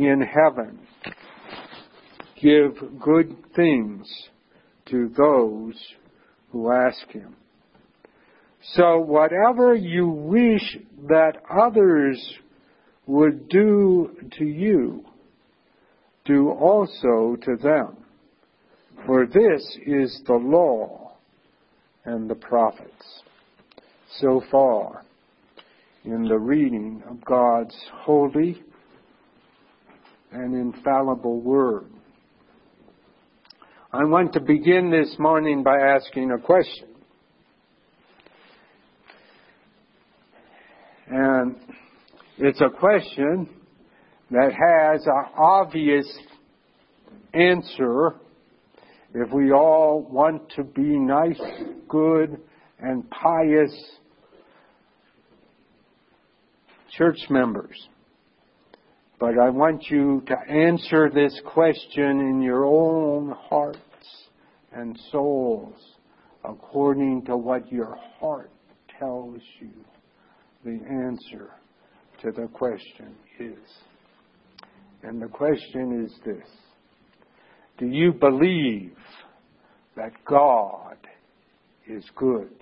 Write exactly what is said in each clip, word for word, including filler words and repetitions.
in heaven give good things to those who ask him. So whatever you wish that others would do to you, do also to them. For this is the law and the prophets. So far in the reading of God's holy and infallible word. I want to begin this morning by asking a question. And it's a question that has an obvious answer if we all want to be nice, good, and pious church members. But I want you to answer this question in your own hearts and souls according to what your heart tells you the answer to the question is. And the question is this: do you believe that God is good?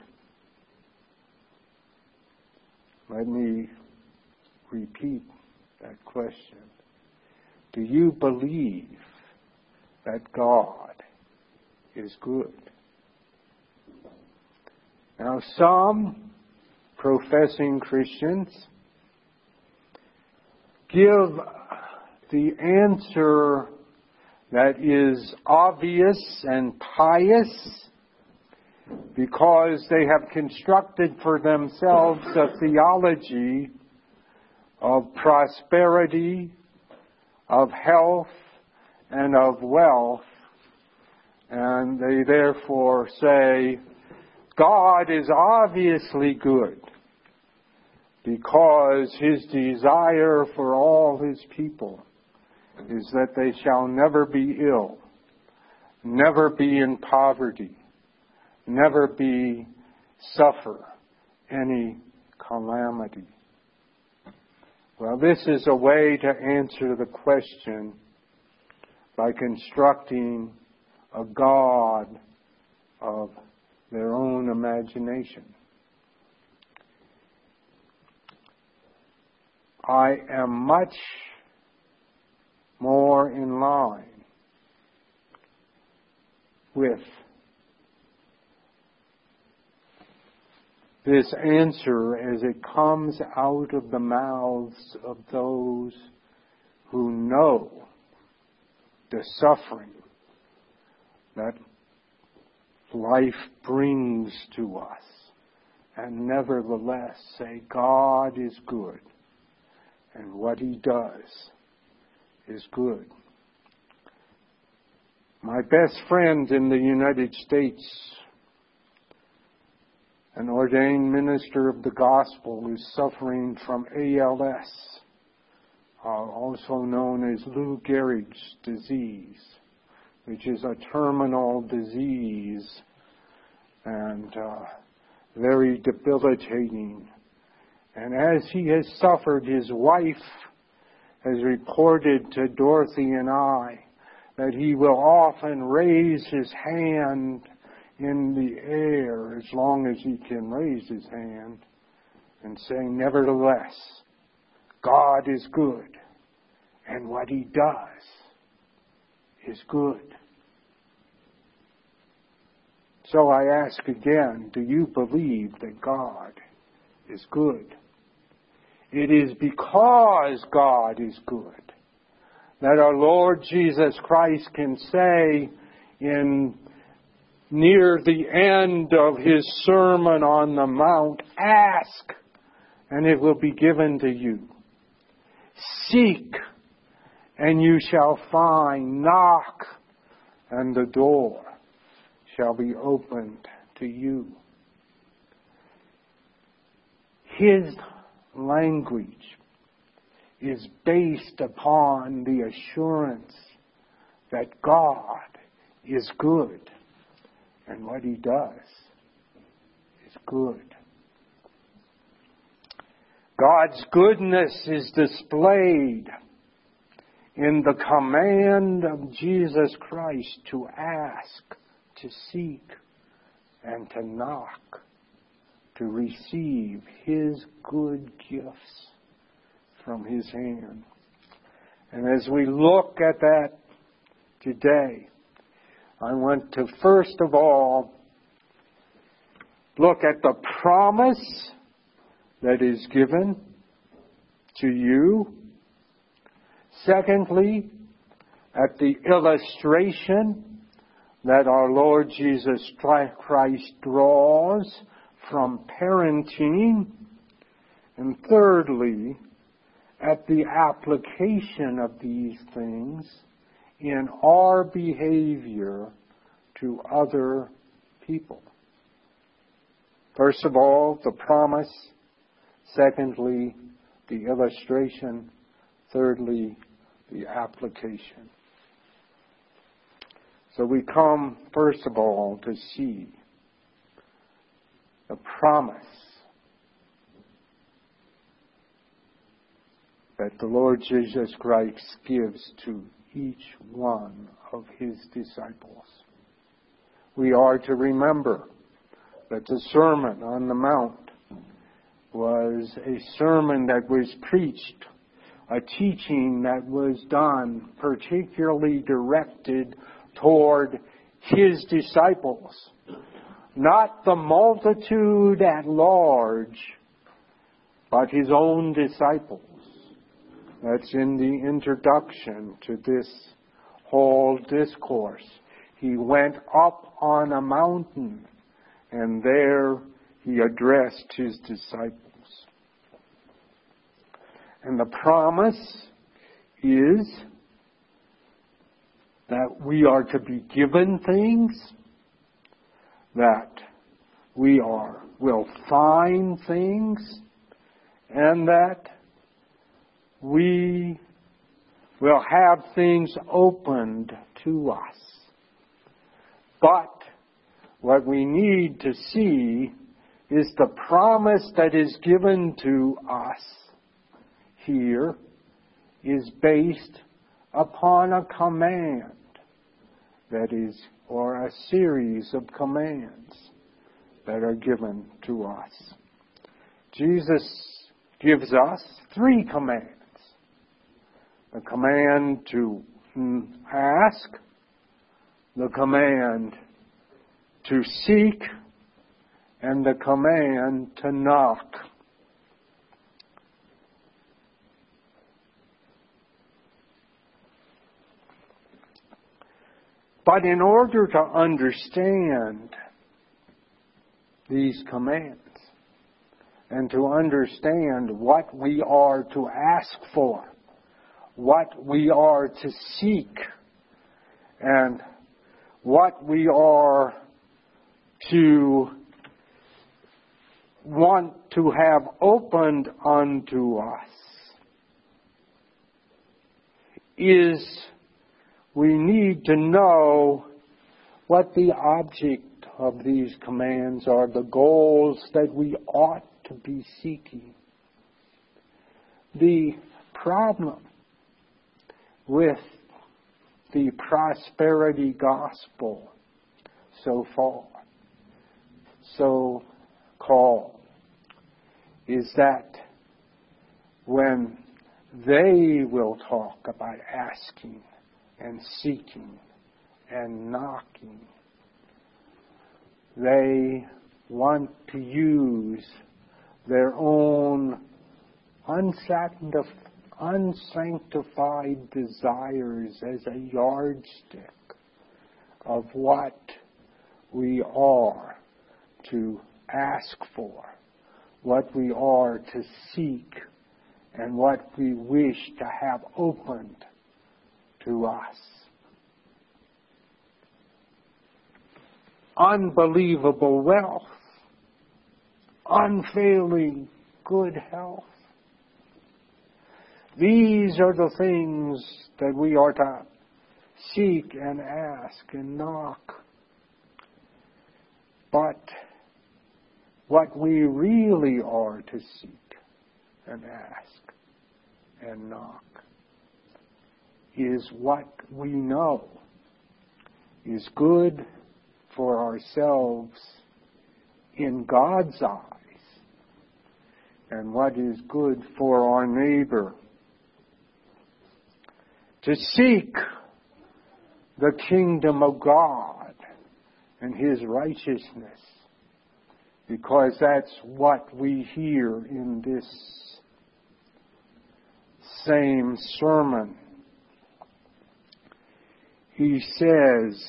Let me repeat that question. Do you believe that God is good? Now, some professing Christians give the answer that is obvious and pious because they have constructed for themselves a theology of prosperity, of health, and of wealth, and they therefore say, God is obviously good because his desire for all his people is that they shall never be ill, never be in poverty, never be suffer any calamity. Well, this is a way to answer the question by constructing a God of their own imagination. I am much more in line with this answer as it comes out of the mouths of those who know the suffering that life brings to us, and nevertheless say God is good and what he does is good. My best friend in the United States, an ordained minister of the gospel, is suffering from A L S, uh, also known as Lou Gehrig's disease, which is a terminal disease and uh, very debilitating. And as he has suffered, his wife has reported to Dorothy and I that he will often raise his hand in the air, as long as he can raise his hand, and say, nevertheless, God is good, and what he does is good. So I ask again, do you believe that God is good? It is because God is good that our Lord Jesus Christ can say in near the end of his Sermon on the Mount, ask, and it will be given to you. Seek, and you shall find. Knock, and the door shall be opened to you. His language is based upon the assurance that God is good. And what he does is good. God's goodness is displayed in the command of Jesus Christ to ask, to seek, and to knock, to receive His good gifts from His hand. And as we look at that today, I want to first of all look at the promise that is given to you. Secondly, at the illustration that our Lord Jesus Christ draws from parenting. And thirdly, at the application of these things in our behavior to other people. First of all, the promise. Secondly, the illustration. Thirdly, the application. So we come, first of all, to see the promise that the Lord Jesus Christ gives to each one of His disciples. We are to remember that the Sermon on the Mount was a sermon that was preached, a teaching that was done particularly directed toward His disciples, not the multitude at large, but His own disciples. That's in the introduction to this whole discourse. He went up on a mountain, and there He addressed His disciples. And the promise is that we are to be given things, that we are will find things, and that we will have things opened to us. But what we need to see is the promise that is given to us here is based upon a command that is, or a series of commands that are given to us. Jesus gives us three commands. The command to ask, the command to seek, and the command to knock. But in order to understand these commands and to understand what we are to ask for, what we are to seek, and what we are to want to have opened unto us, is we need to know what the object of these commands are, the goals that we ought to be seeking. The problem with the prosperity gospel so far, so called, is that when they will talk about asking and seeking and knocking, they want to use their own unsanctified unsanctified desires as a yardstick of what we are to ask for, what we are to seek, and what we wish to have opened to us. Unbelievable wealth, unfailing good health. These are the things that we are to seek and ask and knock. But what we really are to seek and ask and knock is what we know is good for ourselves in God's eyes, and what is good for our neighbor. To seek the kingdom of God and His righteousness, because that's what we hear in this same sermon. He says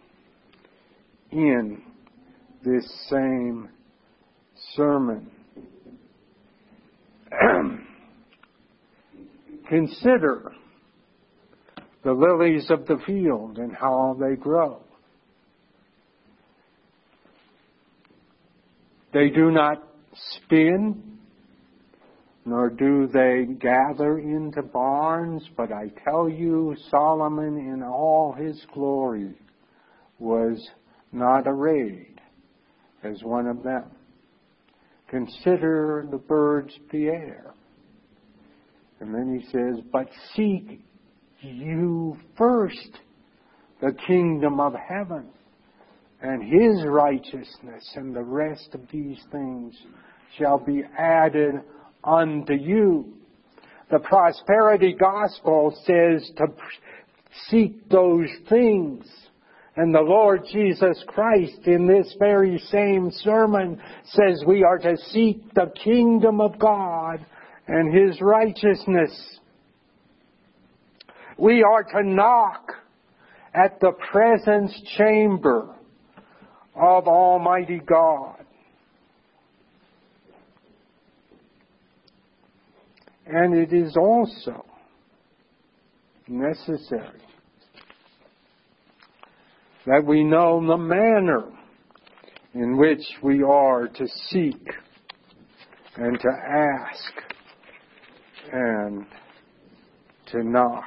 in this same sermon, consider the lilies of the field and how they grow. They do not spin, nor do they gather into barns, but I tell you, Solomon in all his glory was not arrayed as one of them. Consider the birds of the air. And then he says, but seek you first the kingdom of heaven and His righteousness, and the rest of these things shall be added unto you. The prosperity gospel says to seek those things. And the Lord Jesus Christ in this very same sermon says we are to seek the kingdom of God and His righteousness. We are to knock at the presence chamber of Almighty God. And it is also necessary that we know the manner in which we are to seek and to ask and to knock.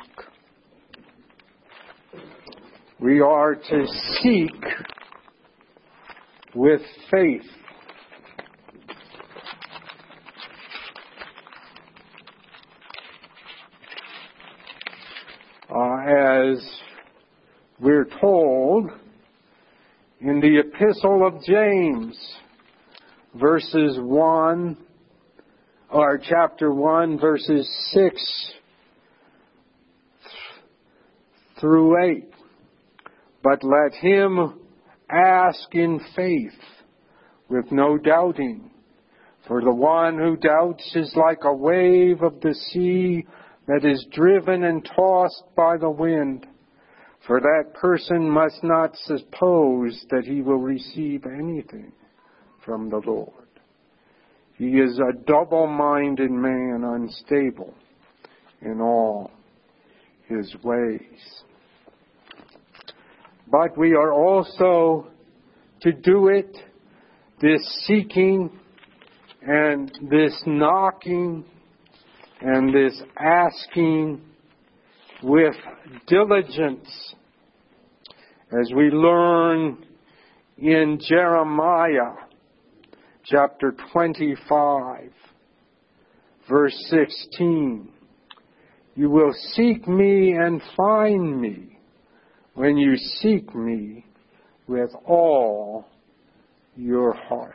We are to seek with faith. Uh, as we're told in the Epistle of James, verses one, or chapter one, verses six through eight. But let him ask in faith, with no doubting. For the one who doubts is like a wave of the sea that is driven and tossed by the wind. For that person must not suppose that he will receive anything from the Lord. He is a double-minded man, unstable in all his ways. But we are also to do it, this seeking and this knocking and this asking, with diligence, as we learn in Jeremiah chapter twenty-five, verse sixteen. You will seek me and find me when you seek me with all your heart.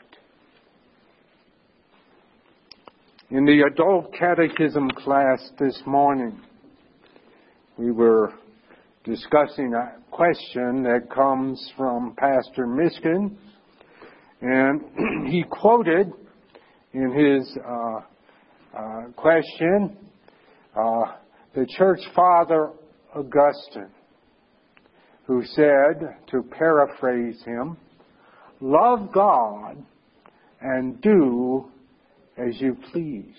In the adult catechism class this morning, we were discussing a question that comes from Pastor Miskin, and he quoted in his uh, uh, question uh, the church father Augustine, who said, to paraphrase him, love God and do as you please.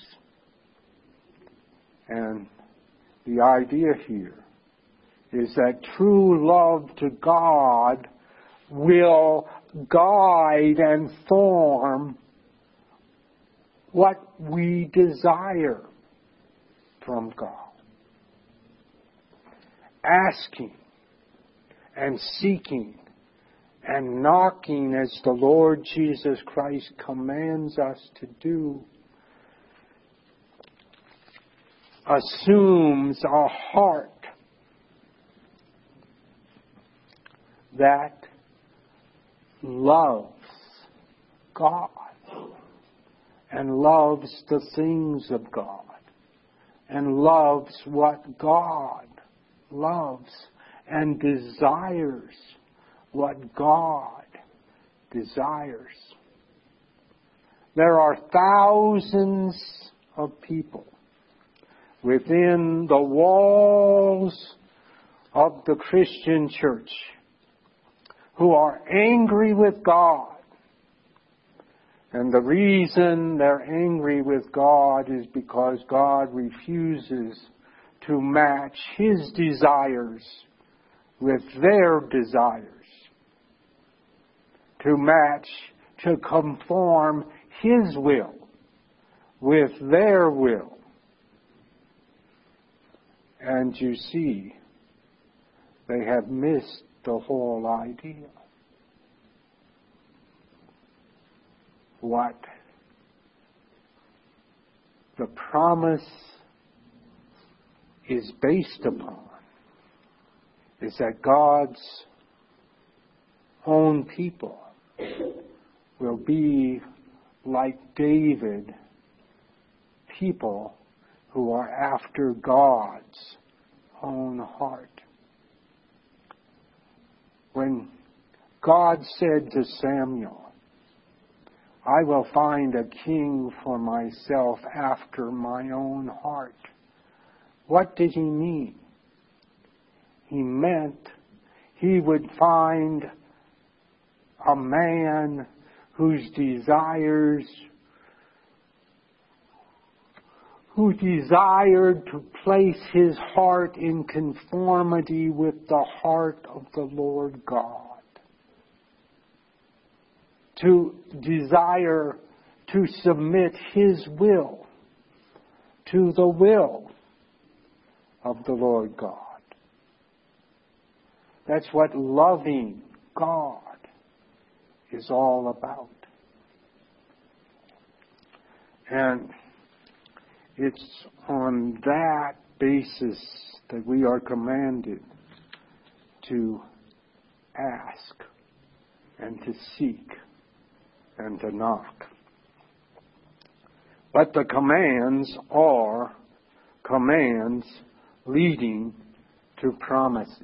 And the idea here is that true love to God will guide and form what we desire from God. Asking and seeking and knocking, as the Lord Jesus Christ commands us to do, assumes a heart that loves God and loves the things of God and loves what God loves and desires what God desires. There are thousands of people within the walls of the Christian church who are angry with God. And the reason they're angry with God is because God refuses to match His desires with their desires, to match, to conform His will with their will. And you see, they have missed the whole idea. What the promise is based upon is that God's own people will be like David, people who are after God's own heart. When God said to Samuel, I will find a king for myself after my own heart, what did he mean? He meant he would find a man whose desires, who desired to place his heart in conformity with the heart of the Lord God. To desire to submit his will to the will of the Lord God. That's what loving God is all about. And it's on that basis that we are commanded to ask and to seek and to knock. But the commands are commands leading to promises.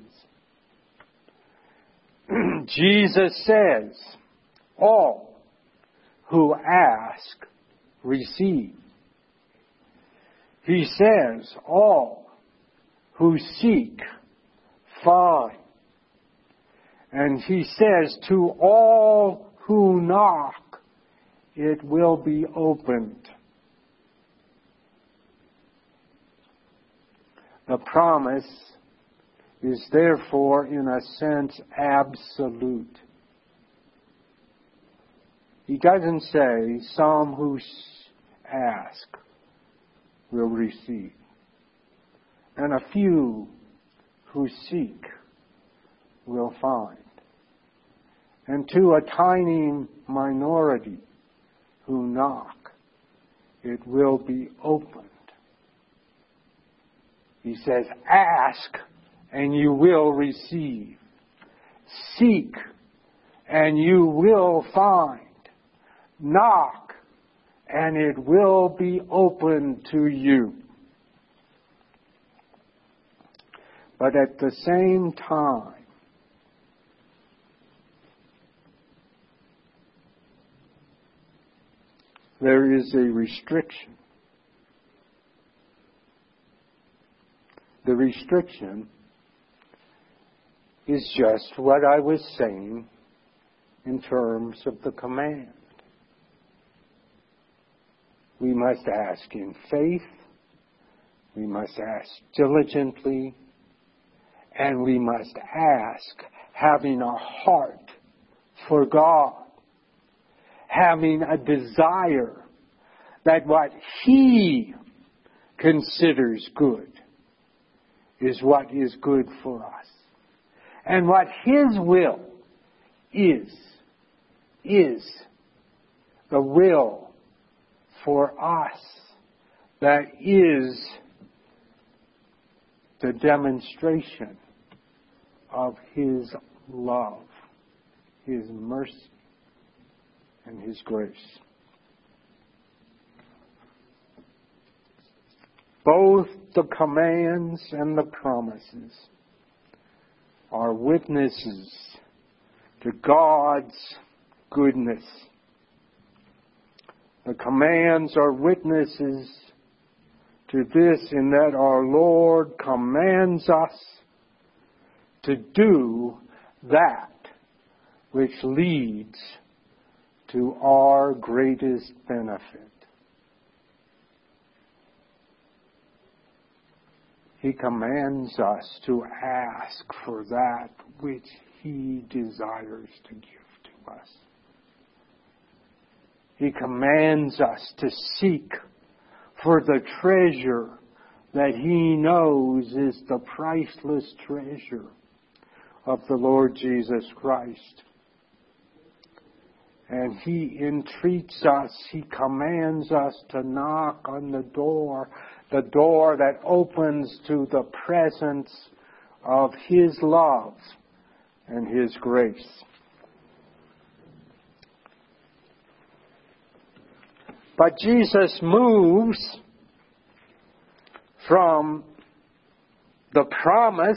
Jesus says, all who ask, receive. He says, all who seek, find. And he says, to all who knock, it will be opened. The promise is therefore, in a sense, absolute. He doesn't say, some who ask will receive, and a few who seek will find, and to a tiny minority who knock, it will be opened. He says, ask and you will receive. Seek and you will find. Knock and it will be opened to you. But at the same time, there is a restriction. The restriction is just what I was saying in terms of the command. We must ask in faith, we must ask diligently, and we must ask having a heart for God, having a desire that what He considers good is what is good for us. And what His will is, is the will for us that is the demonstration of His love, His mercy, and His grace. Both the commands and the promises are witnesses to God's goodness. The commands are witnesses to this in that our Lord commands us to do that which leads to our greatest benefit. He commands us to ask for that which He desires to give to us. He commands us to seek for the treasure that He knows is the priceless treasure of the Lord Jesus Christ. And He entreats us, He commands us to knock on the door, the door that opens to the presence of His love and His grace. But Jesus moves from the promise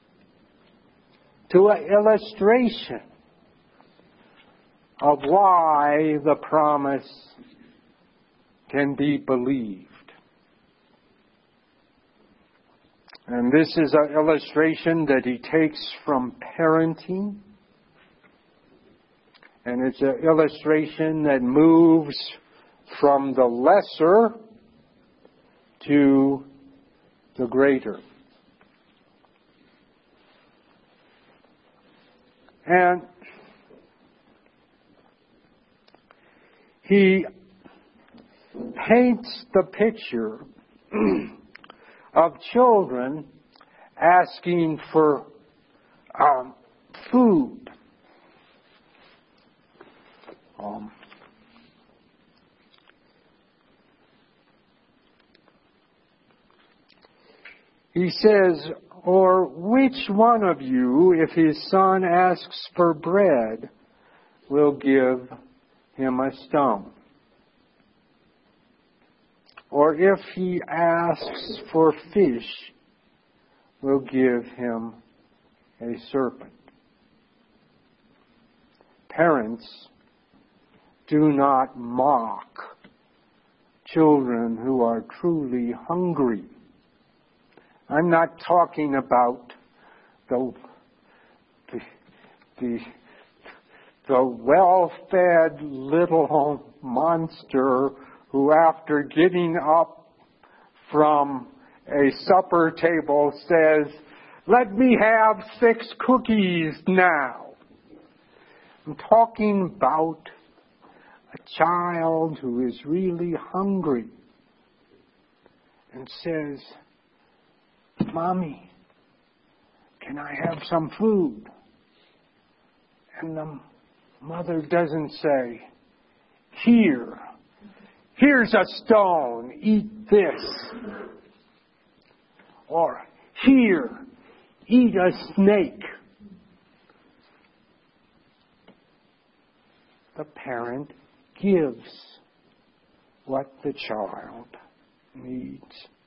to an illustration of why the promise can be believed. And this is an illustration that He takes from parenting. And it's an illustration that moves from the lesser to the greater. And He paints the picture of children asking for um, food. Um, he says, or which one of you, if his son asks for bread, will give him a stone? Or if he asks for fish, will give him a serpent? Parents, do not mock children who are truly hungry. I'm not talking about the the the, the well-fed little monster who, after getting up from a supper table, says, "Let me have six cookies now." I'm talking about a child who is really hungry and says, "Mommy, can I have some food?" And the mother doesn't say, "Here, here's a stone, eat this." Or, "Here, eat a snake." The parent gives what the child needs.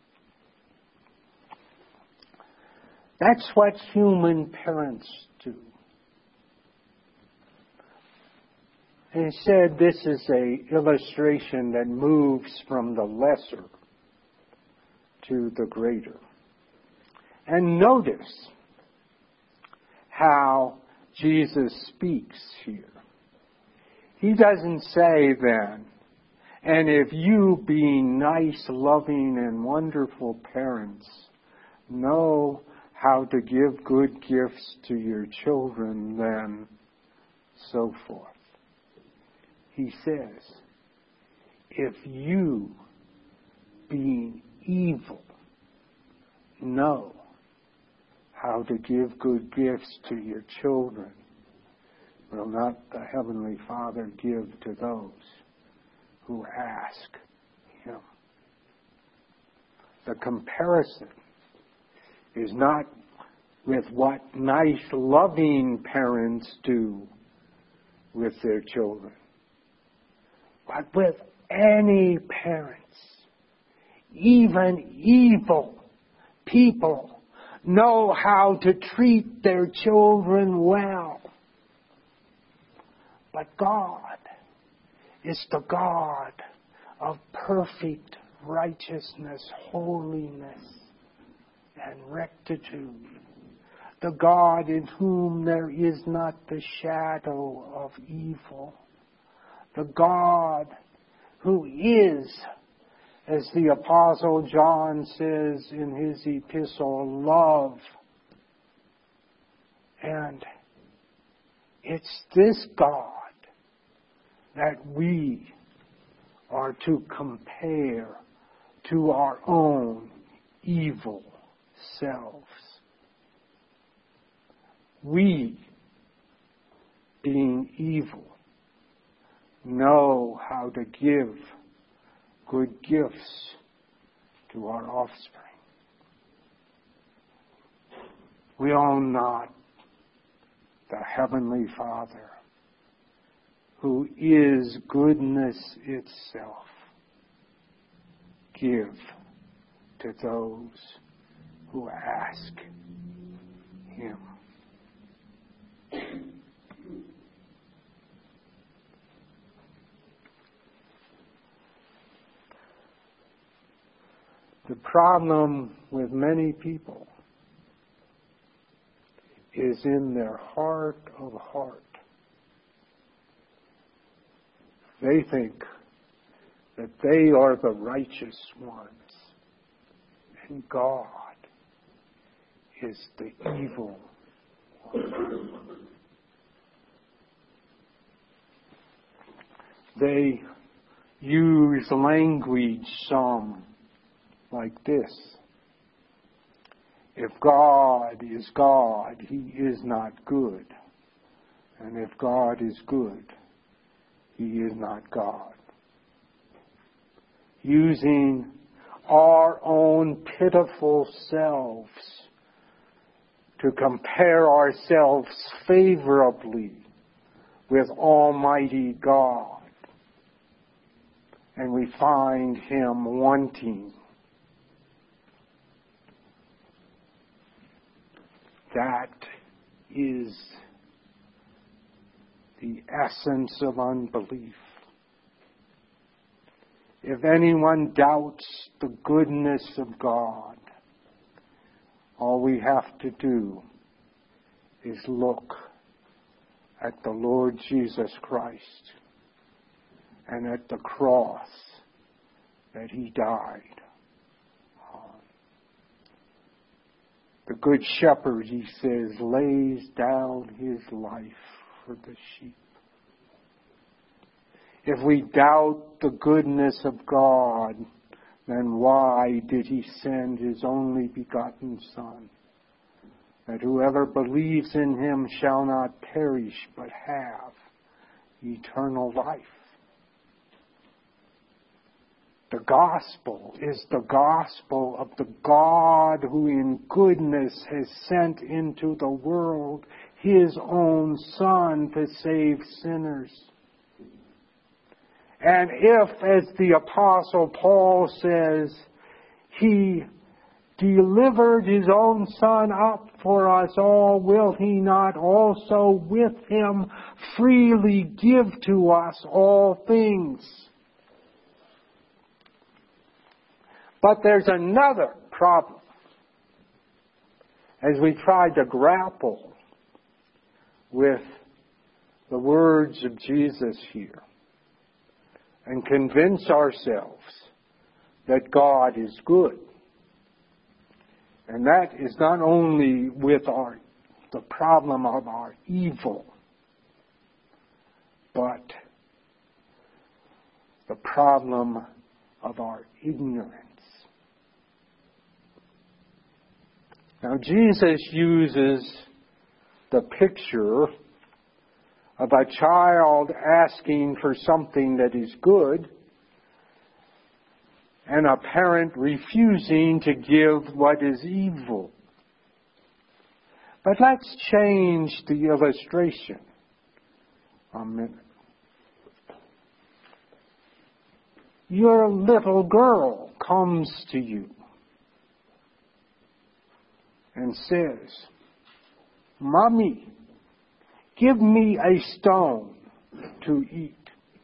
That's what human parents do. He said this is an illustration that moves from the lesser to the greater. And notice how Jesus speaks here. He doesn't say then, "And if you, being nice, loving, and wonderful parents, know how to give good gifts to your children, then," so forth. He says, "If you, being evil, know how to give good gifts to your children, will not the Heavenly Father give to those who ask Him?" The comparison is not with what nice, loving parents do with their children, but with any parents. Even evil people know how to treat their children well. But God is the God of perfect righteousness, holiness, and rectitude. The God in whom there is not the shadow of evil. The God who is, as the Apostle John says in his epistle, love. And it's this God that we are to compare to our own evil selves. We, being evil, know how to give good gifts to our offspring. We own not the Heavenly Father, who is goodness itself, give to those who ask Him. The problem with many people is in their heart of heart. They think that they are the righteous ones, and God is the evil one. They use language some like this. If God is God, He is not good. And if God is good, He is not God. Using our own pitiful selves to compare ourselves favorably with Almighty God. And we find Him wanting. That is the essence of unbelief. If anyone doubts the goodness of God, all we have to do is look at the Lord Jesus Christ and at the cross that He died on. The Good Shepherd, He says, lays down His life for the sheep. If we doubt the goodness of God, then why did He send His only begotten Son? That whoever believes in Him shall not perish, but have eternal life. The gospel is the gospel of the God who in goodness has sent into the world His own Son to save sinners. And if, as the Apostle Paul says, He delivered His own Son up for us all, will He not also with Him freely give to us all things? But there's another problem as we try to grapple with the words of Jesus here and convince ourselves that God is good. And that is not only with our the problem of our evil, but the problem of our ignorance. Now, Jesus uses the picture of a child asking for something that is good and a parent refusing to give what is evil. But let's change the illustration a minute. Your little girl comes to you and says, "Mommy, give me a stone to eat."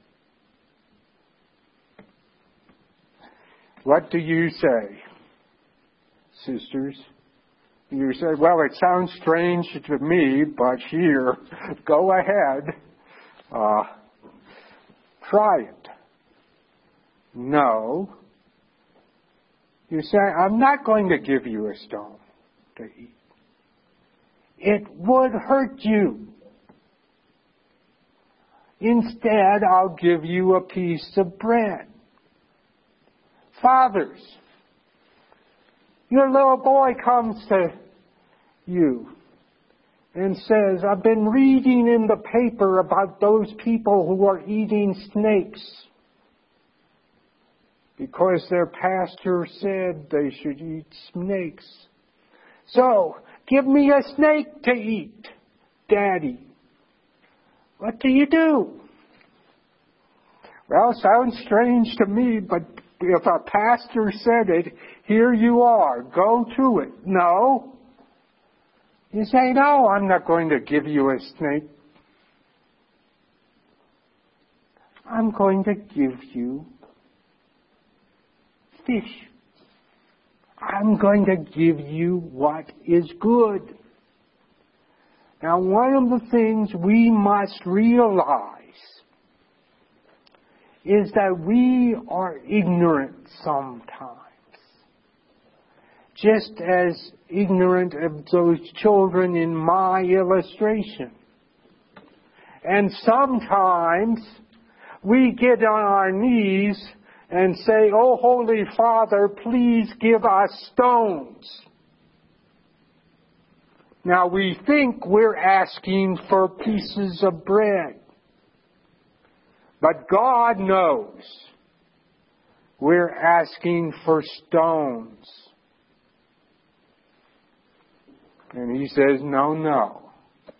What do you say, sisters? You say, "Well, it sounds strange to me, but here, go ahead. Uh, try it." No. You say, "I'm not going to give you a stone to eat. It would hurt you. Instead, I'll give you a piece of bread." Fathers, your little boy comes to you and says, "I've been reading in the paper about those people who are eating snakes because their pastor said they should eat snakes. So, give me a snake to eat, Daddy." What do you do? Well, sounds strange to me, but if a pastor said it, here you are. Go to it. No. You say, "No, I'm not going to give you a snake. I'm going to give you fish. I'm going to give you what is good." Now, one of the things we must realize is that we are ignorant sometimes. Just as ignorant of those children in my illustration. And sometimes we get on our knees and say, "Oh, Holy Father, please give us stones." Now we think we're asking for pieces of bread. But God knows we're asking for stones. And He says, "No, no.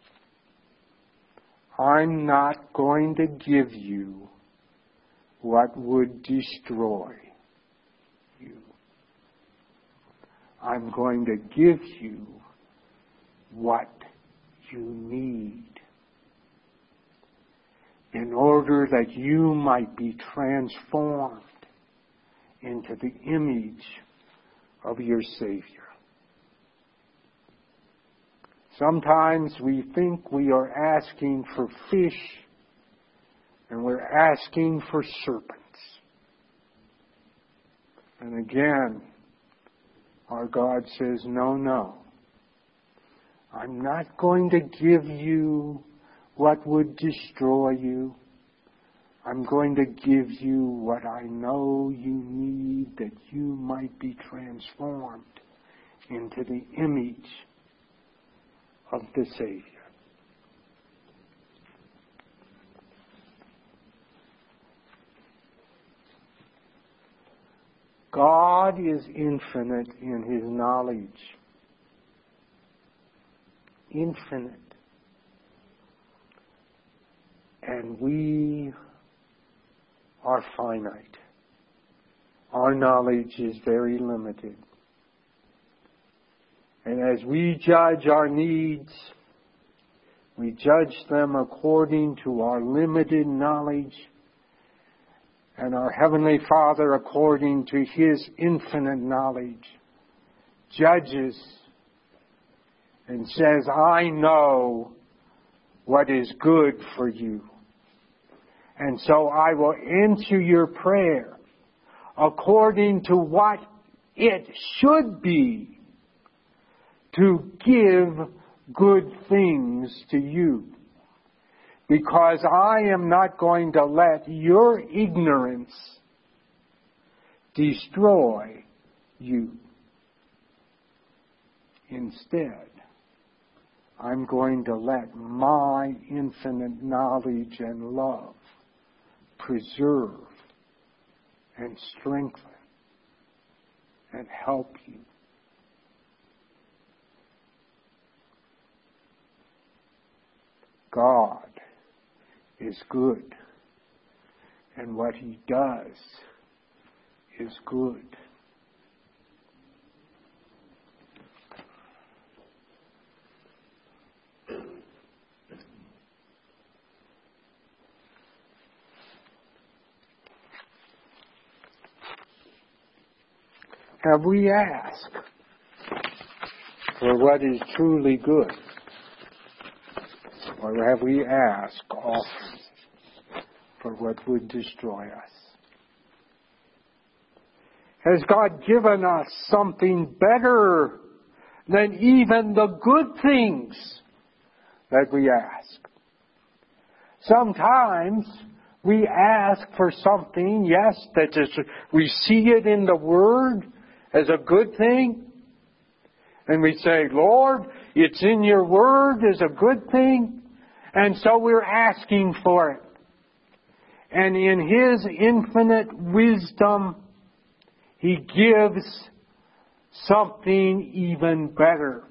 I'm not going to give you what would destroy you. I'm going to give you what you need in order that you might be transformed into the image of your Savior." Sometimes we think we are asking for fish and we're asking for serpents. And again, our God says, "No, no. I'm not going to give you what would destroy you. I'm going to give you what I know you need that you might be transformed into the image of the Savior." God is infinite in His knowledge. Infinite. And we are finite. Our knowledge is very limited. And as we judge our needs, we judge them according to our limited knowledge, and our Heavenly Father, according to His infinite knowledge, judges and says, "I know what is good for you. And so I will answer your prayer according to what it should be to give good things to you. Because I am not going to let your ignorance destroy you. Instead, I'm going to let my infinite knowledge and love preserve and strengthen and help you." God is good, and what He does is good. Have we asked for what is truly good? Or have we asked often for what would destroy us? Has God given us something better than even the good things that we ask? Sometimes we ask for something, yes, that is, we see it in the Word as a good thing. And we say, Lord, it's in your Word as a good thing. And so we're asking for it. And in His infinite wisdom, He gives something even better.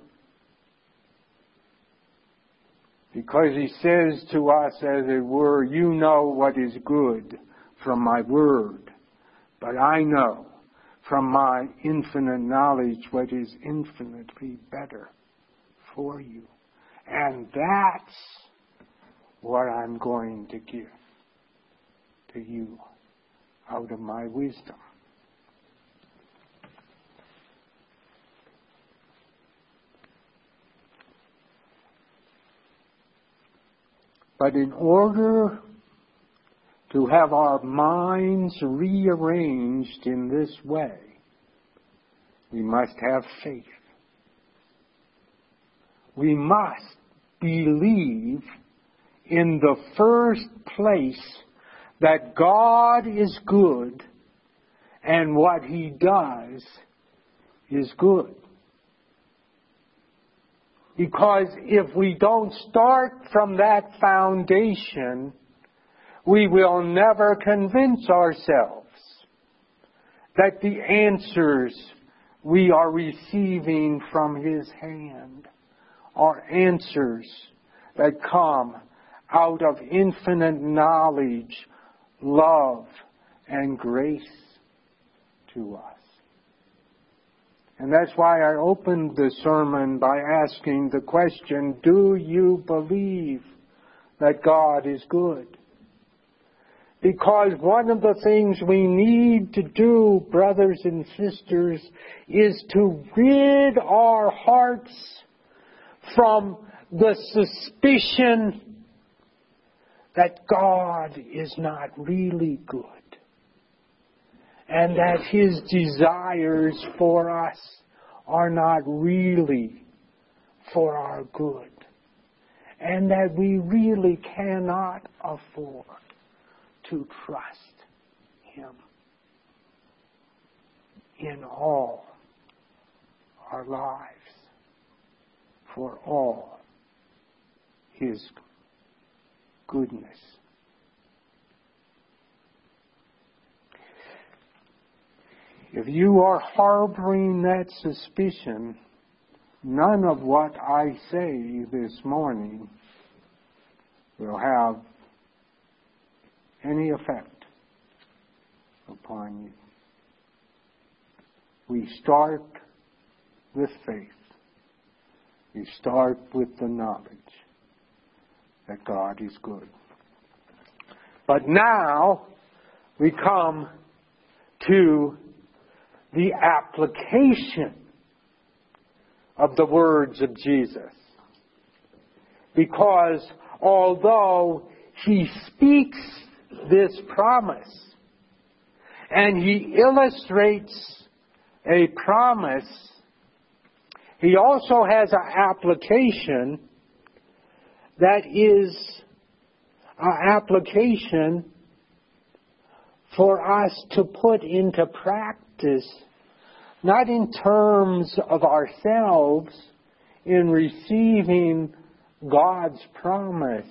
Because He says to us, as it were, you know what is good from my Word. But I know from my infinite knowledge what is infinitely better for you. And that's what I'm going to give to you out of my wisdom. But in order to have our minds rearranged in this way, we must have faith. We must believe in the first place that God is good and what He does is good. Because if we don't start from that foundation, we will never convince ourselves that the answers we are receiving from His hand are answers that come out of infinite knowledge, love, and grace to us. And that's why I opened the sermon by asking the question, do you believe that God is good? Because one of the things we need to do, brothers and sisters, is to rid our hearts from the suspicion that God is not really good. And that His desires for us are not really for our good. And that we really cannot afford to trust Him in all our lives for all His goodness. If you are harboring that suspicion, none of what I say this morning will have any effect upon you. We start with faith. We start with the knowledge that God is good. But now we come to the application of the words of Jesus. Because although He speaks this promise and He illustrates a promise, He also has an application that is an application for us to put into practice, not in terms of ourselves in receiving God's promise,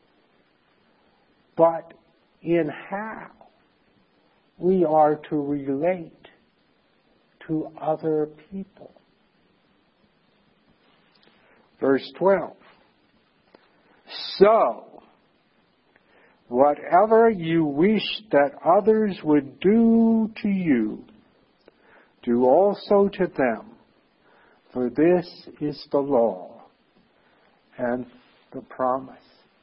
but in how we are to relate to other people. Verse twelve. So, whatever you wish that others would do to you, do also to them, for this is the law and the promise.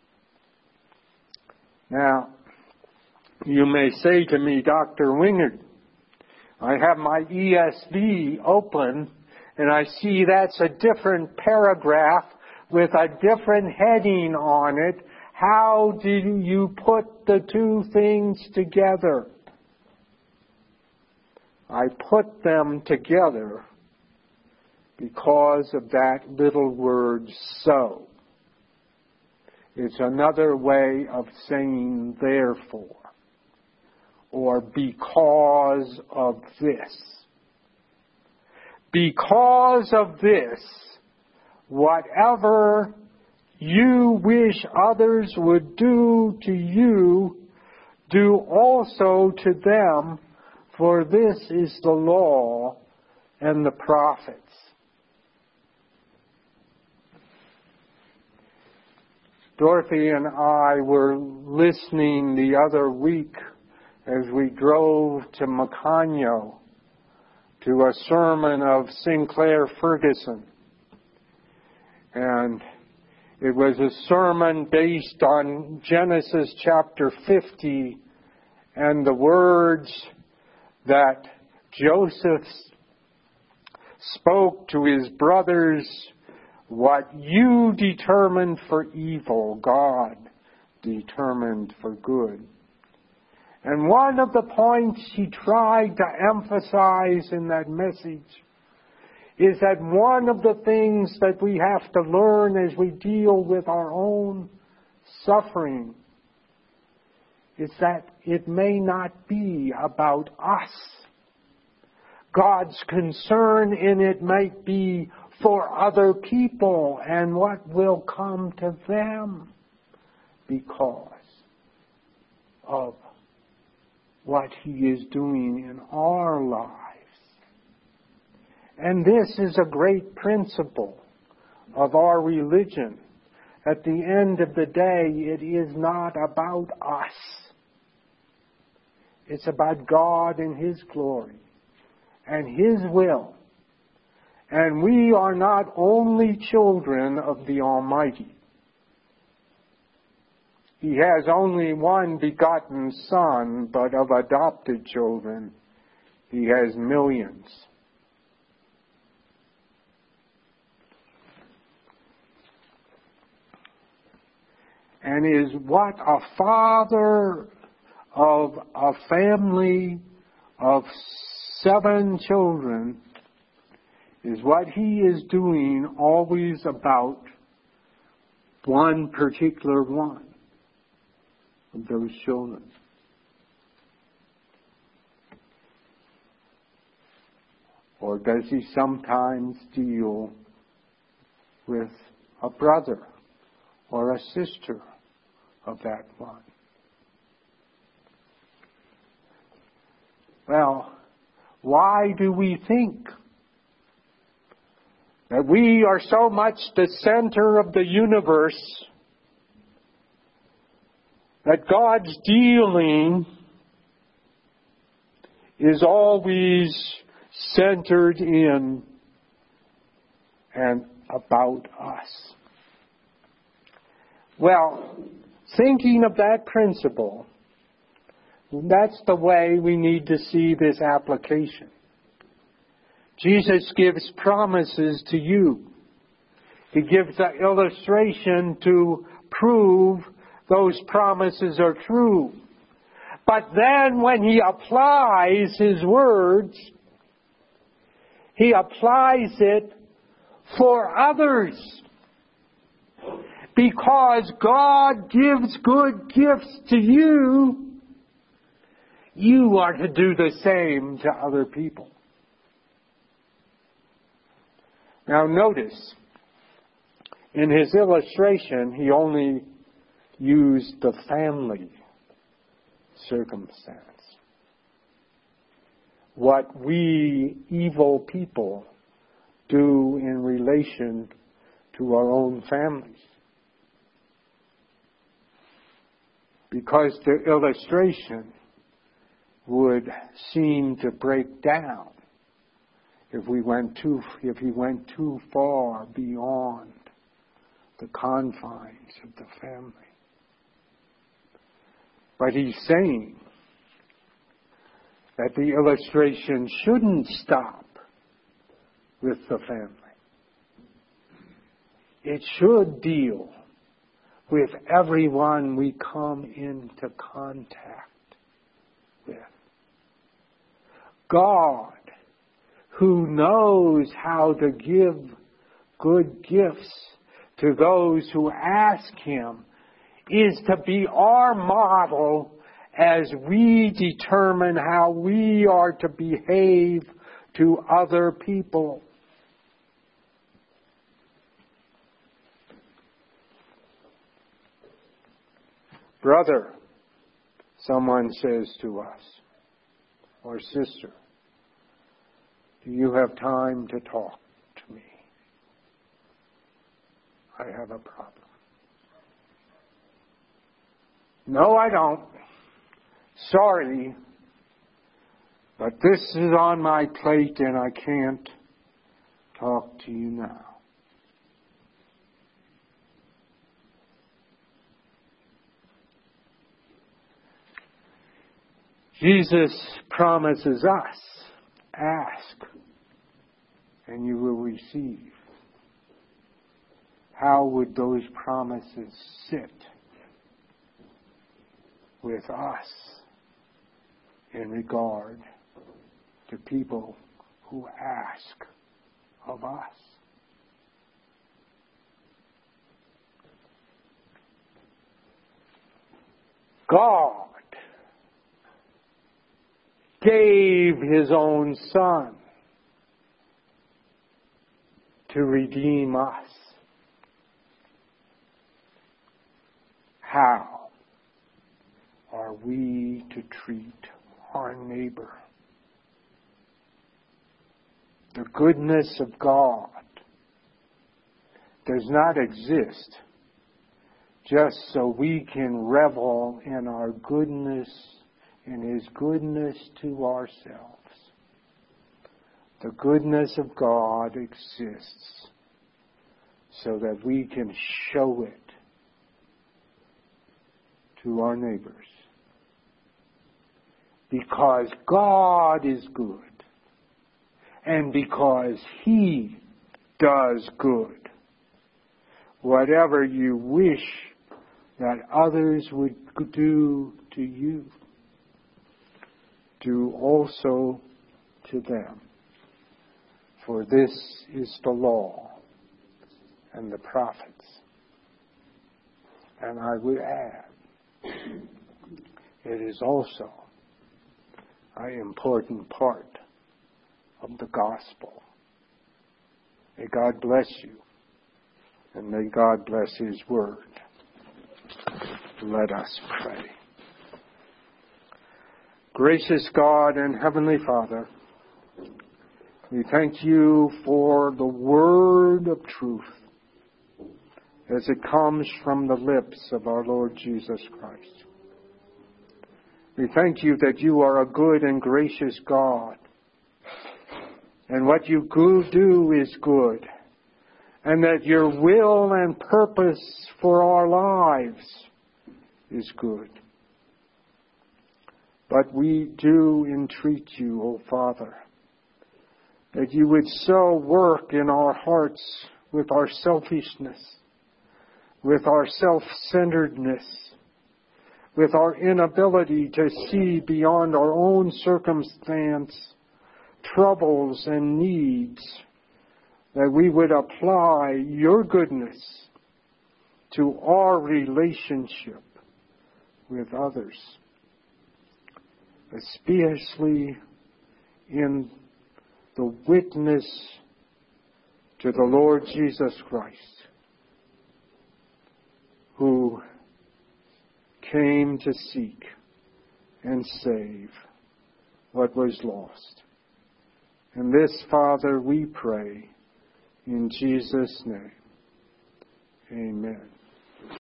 Now, you may say to me, Doctor Wingard, I have my E S V open and I see that's a different paragraph with a different heading on it. How do you put the two things together? I put them together because of that little word so. It's another way of saying therefore, or because of this. Because of this, whatever you wish others would do to you, do also to them, for this is the law and the prophets. Dorothy and I were listening the other week as we drove to Macanyo to a sermon of Sinclair Ferguson. And it was a sermon based on Genesis chapter fifty and the words that Joseph spoke to his brothers, what you determined for evil, God determined for good. And one of the points he tried to emphasize in that message is that one of the things that we have to learn as we deal with our own suffering is that it may not be about us. God's concern in it might be for other people and what will come to them because of what He is doing in our lives. And this is a great principle of our religion. At the end of the day, it is not about us. It's about God and His glory and His will. And we are not only children of the Almighty. He has only one begotten Son, but of adopted children, He has millions. And is what a father of a family of seven children, is what he is doing always about one particular one of those children. Or does he sometimes deal with a brother or a sister of that one? Well, why do we think that we are so much the center of the universe that God's dealing is always centered in and about us? Well, thinking of that principle, that's the way we need to see this application. Jesus gives promises to you. He gives an illustration to prove those promises are true. But then when He applies His words, He applies it for others. Because God gives good gifts to you, you are to do the same to other people. Now notice, in his illustration, he only used the family circumstance. What we evil people do in relation to our own families. because the illustration would seem to break down if we went too if he went too far beyond the confines of the family. But he's saying that the illustration shouldn't stop with the family. It should deal with everyone we come into contact with. God, who knows how to give good gifts to those who ask Him, is to be our model as we determine how we are to behave to other people. Brother, someone says to us, or sister, do you have time to talk to me? I have a problem. No, I don't. Sorry, but this is on my plate and I can't talk to you now. Jesus promises us, ask and you will receive. How would those promises sit with us in regard to people who ask of us? God gave His own Son to redeem us. How are we to treat our neighbor? The goodness of God does not exist just so we can revel in our goodness, in His goodness to ourselves. The goodness of God exists so that we can show it to our neighbors. Because God is good. And because He does good. Whatever you wish that others would do to you, do also to them. For this is the law and the prophets. And I would add, it is also an important part of the gospel. May God bless you, and may God bless His word. Let us pray. Gracious God and Heavenly Father, we thank You for the word of truth as it comes from the lips of our Lord Jesus Christ. We thank You that You are a good and gracious God, and what You do is good, and that Your will and purpose for our lives is good. But we do entreat You, O Father, that You would so work in our hearts with our selfishness, with our self-centeredness, with our inability to see beyond our own circumstance, troubles and needs, that we would apply Your goodness to our relationship with others, especially in the witness to the Lord Jesus Christ, who came to seek and save what was lost. And this, Father, we pray in Jesus' name. Amen.